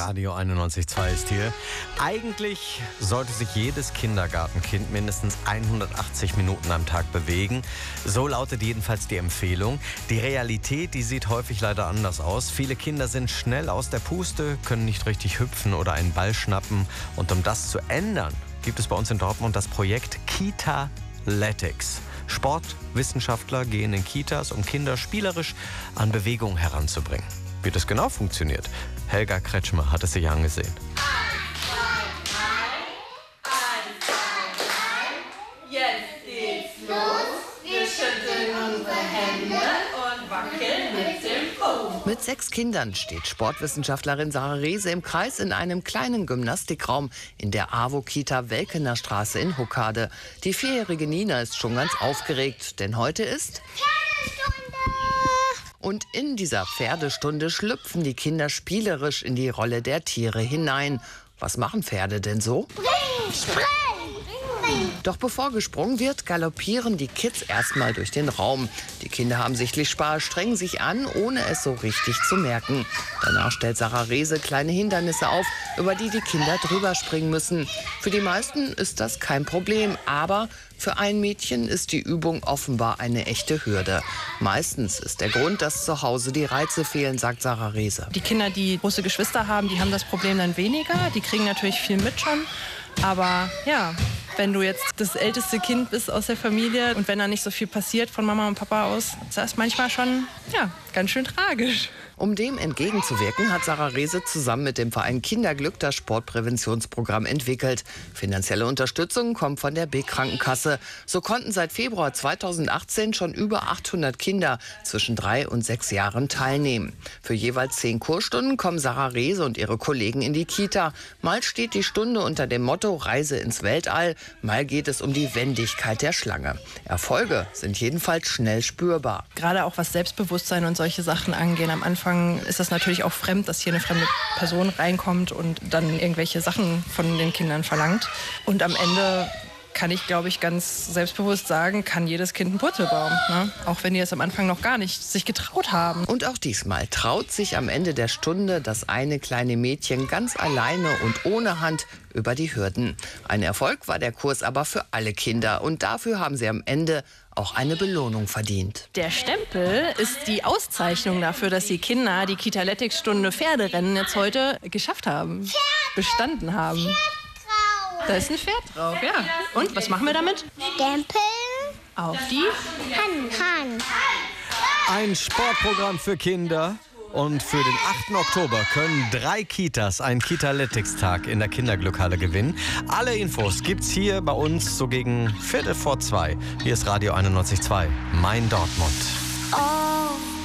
Radio 91.2 ist hier. Eigentlich sollte sich jedes Kindergartenkind mindestens 180 Minuten am Tag bewegen. So lautet jedenfalls die Empfehlung. Die Realität, die sieht häufig leider anders aus. Viele Kinder sind schnell aus der Puste, können nicht richtig hüpfen oder einen Ball schnappen. Und um das zu ändern, gibt es bei uns in Dortmund das Projekt Kitaletics. Sportwissenschaftler gehen in Kitas, um Kinder spielerisch an Bewegung heranzubringen. Wie das genau funktioniert, Helga Kretschmer hat es sich angesehen. 1, 2, 3, jetzt geht's los. Wir schütteln unsere Hände und wackeln mit dem Po. Mit 6 Kindern steht Sportwissenschaftlerin Sarah Rehse im Kreis in einem kleinen Gymnastikraum in der AWO-Kita Welkener Straße in Huckade. Die 4-jährige Nina ist schon ganz aufgeregt, denn heute ist und in dieser Pferdestunde schlüpfen die Kinder spielerisch in die Rolle der Tiere hinein. Was machen Pferde denn so? Spring! Doch bevor gesprungen wird, galoppieren die Kids erstmal durch den Raum. Die Kinder haben sichtlich Spaß, strengen sich an, ohne es so richtig zu merken. Danach stellt Sarah Rehse kleine Hindernisse auf, über die die Kinder drüber springen müssen. Für die meisten ist das kein Problem, aber für ein Mädchen ist die Übung offenbar eine echte Hürde. Meistens ist der Grund, dass zu Hause die Reize fehlen, sagt Sarah Rehse. Die Kinder, die große Geschwister haben, die haben das Problem dann weniger. Die kriegen natürlich viel mit schon. Aber ja, wenn du jetzt das älteste Kind bist aus der Familie und wenn da nicht so viel passiert von Mama und Papa aus, ist das manchmal schon ganz schön tragisch. Um dem entgegenzuwirken, hat Sarah Rehse zusammen mit dem Verein Kinderglück das Sportpräventionsprogramm entwickelt. Finanzielle Unterstützung kommt von der B-Krankenkasse. So konnten seit Februar 2018 schon über 800 Kinder zwischen 3 und 6 Jahren teilnehmen. Für jeweils 10 Kursstunden kommen Sarah Rehse und ihre Kollegen in die Kita. Mal steht die Stunde unter dem Motto Reise ins Weltall, mal geht es um die Wendigkeit der Schlange. Erfolge sind jedenfalls schnell spürbar. Gerade auch was Selbstbewusstsein und solche Sachen angehen. Am Anfang ist das natürlich auch fremd, dass hier eine fremde Person reinkommt und dann irgendwelche Sachen von den Kindern verlangt. Und am Ende kann ich, glaube ich, ganz selbstbewusst sagen, kann jedes Kind ein Purzelbaum. Ne? Auch wenn die es am Anfang noch gar nicht sich getraut haben. Und auch diesmal traut sich am Ende der Stunde das eine kleine Mädchen ganz alleine und ohne Hand über die Hürden. Ein Erfolg war der Kurs aber für alle Kinder. Und dafür haben sie am Ende auch eine Belohnung verdient. Der Stempel ist die Auszeichnung dafür, dass die Kinder die Kitaletics-Stunde Pferderennen jetzt heute geschafft haben. Bestanden haben. Da ist ein Pferd drauf, ja. Und, was machen wir damit? Stempel Auf die Hand. Ein Sportprogramm für Kinder. Und für den 8. Oktober können 3 Kitas einen Kitaletics-Tag in der Kinderglückhalle gewinnen. Alle Infos gibt's hier bei uns so gegen 2:15. Hier ist Radio 91.2, mein Dortmund. Oh.